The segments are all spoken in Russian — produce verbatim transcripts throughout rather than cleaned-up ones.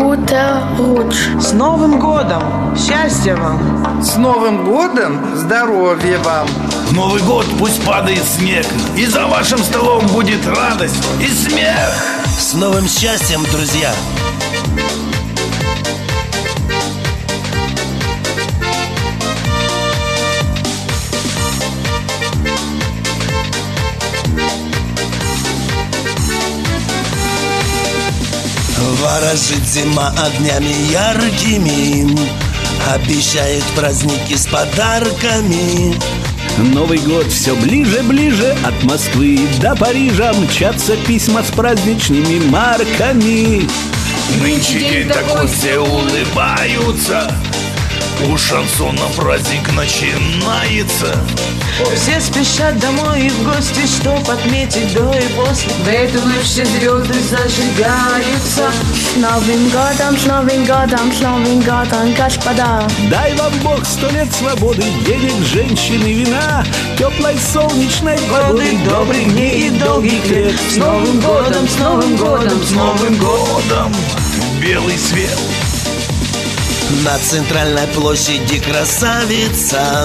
Guten Rutsch. С Новым годом! Счастья вам! С Новым годом! Здоровья вам! В Новый год пусть падает снег, и за вашим столом будет радость и смех. С новым счастьем, друзья! Ворожит зима огнями яркими, обещает праздники с подарками. Новый год все ближе-ближе, от Москвы до Парижа мчатся письма с праздничными марками. Нынче день такой, все улыбаются, у шансона праздник начинается. Все спешат домой и в гости, чтоб отметить до и после. В эту ночь все звезды зажигаются. С Новым годом, с Новым годом, с Новым годом, господа! Дай вам Бог сто лет свободы, денег, женщин и вина, теплой солнечной погоды, добрых дней и долгих лет. С Новым годом, с Новым годом, с Новым годом! Белый свет. На центральной площади красавица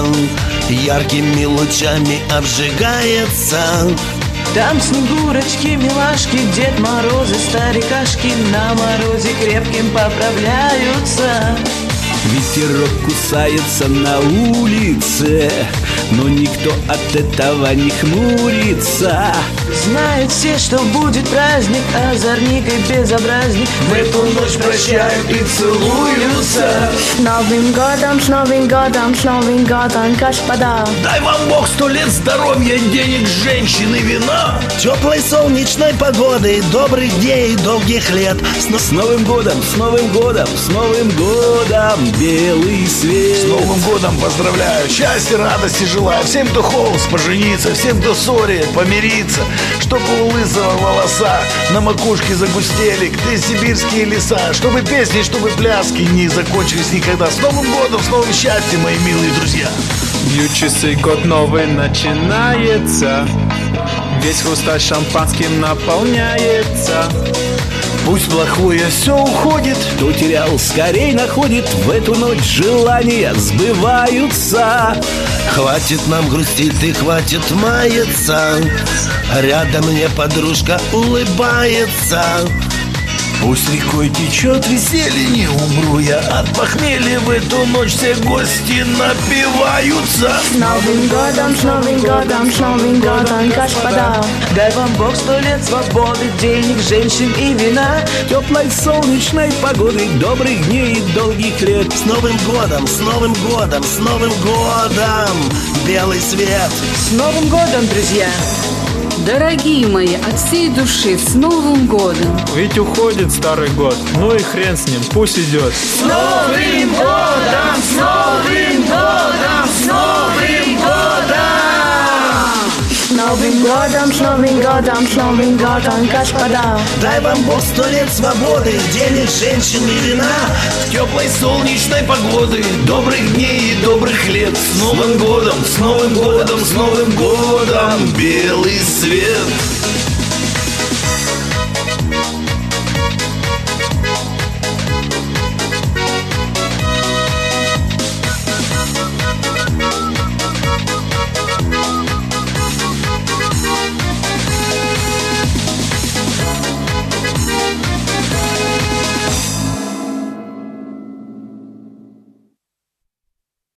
яркими лучами обжигается. Там снегурочки, милашки, Дед Морозы, старикашки на морозе крепким поправляются. Ветерок кусается на улице, но никто от этого не хмурится. Знают все, что будет праздник, озорник и безобразник в эту ночь прощают и целуются. С Новым годом, с Новым годом, с Новым годом, господа! Дай вам Бог сто лет здоровья, денег, женщин и вина, теплой солнечной погоды, добрых дней и долгих лет. С, с Новым годом, с Новым годом, с Новым годом, белый свет. С Новым годом поздравляю, счастья, радости желаю всем, кто холст, пожениться, всем, кто ссорит, помириться, чтобы у лысого волоса на макушке загустели, где сибирские леса, чтобы песни, чтобы пляски не закончились никогда. С Новым годом, с новым счастьем, мои милые друзья! Бьют часы, год новый начинается, весь хрусталь шампанским наполняется. Пусть плохое все уходит, кто терял, скорей находит, в эту ночь желания сбываются. Хватит нам грустить и хватит маяться, рядом мне подружка улыбается. Пусть рекой течет веселье, не умру я от похмелья. В эту ночь все гости напиваются. С Новым годом, с Новым годом, с Новым годом, господа! Дай вам Бог сто лет свободы, денег, женщин и вина, теплой солнечной погоды, добрых дней и долгих лет. С Новым годом, с Новым годом, с Новым годом, белый свет. С Новым годом, друзья! Дорогие мои, от всей души, с Новым годом! Ведь уходит старый год, ну и хрен с ним, пусть идет. С Новым годом, с Новым годом, с Новым годом! С Новым годом, с Новым годом, с Новым годом, господа! Дай вам Бог сто лет свободы, денег, женщин и вина, теплой солнечной погоды, добрых дней и добрых лет. С Новым годом, с Новым годом, с Новым годом, белый свет.